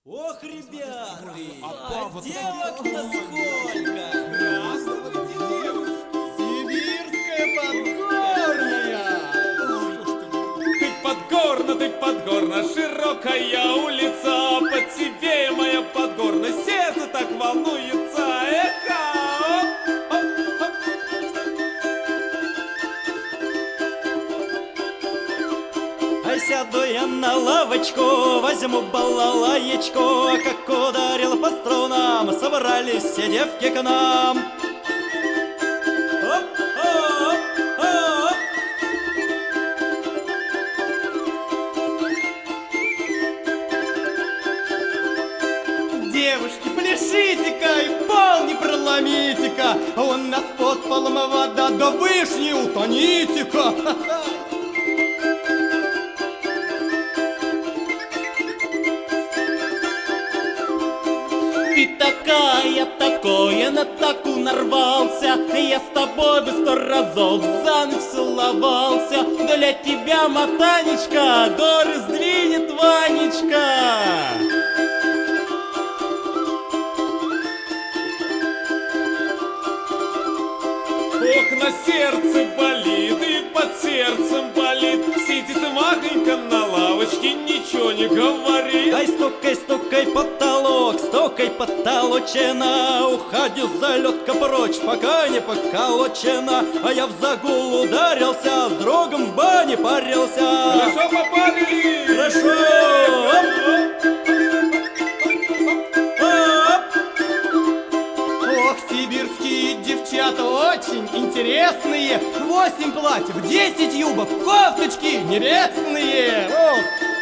Ох, ребята, папа девок-то сколько! Здравствуйте, девушки! Сибирская подгорная! Ты подгорна, широкая улица, по тебе, моя подгорна, сердце так волнуется, эхо! Ай, сяду я на лавочку, возьму балалаечку, как ударил по струнам, собрались все девки к нам. Оп, оп, оп. Девушки, пляшите-ка и пол не проломите-ка, у нас под полом вода, да вышни утоните-ка. Ты такая, такое, на таку нарвался. Я с тобой бы 100 разов за ночь целовался. Для тебя, мотанечка, горы сдвинет Ванечка. Ох, на сердце болит и под сердцем болит, сидит махонька на лавочке, ничего не говорит. Ай, стукай, стукай, потолок, стукай, потолочина, уходи залетка прочь, пока не поколочена. А я в загул ударился, с другом в бане парился. Хорошо попарили! Хорошо! Ох, сибирские девчата очень интересные. 8 платьев, 10 юбок, кофточки небесные. Ох.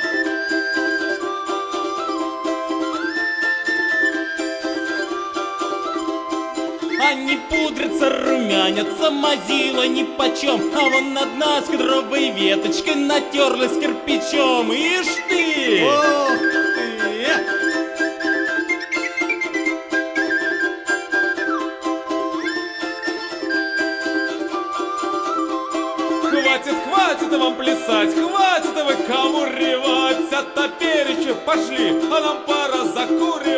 Они пудрятся, румянятся, мазила нипочем. А вон одна с кедровой веточкой натерлась кирпичом. Ишь ты! Ох ты! Хватит вам плясать, хватит вы кому ревать, а топереча пошли, а нам пора закуривать.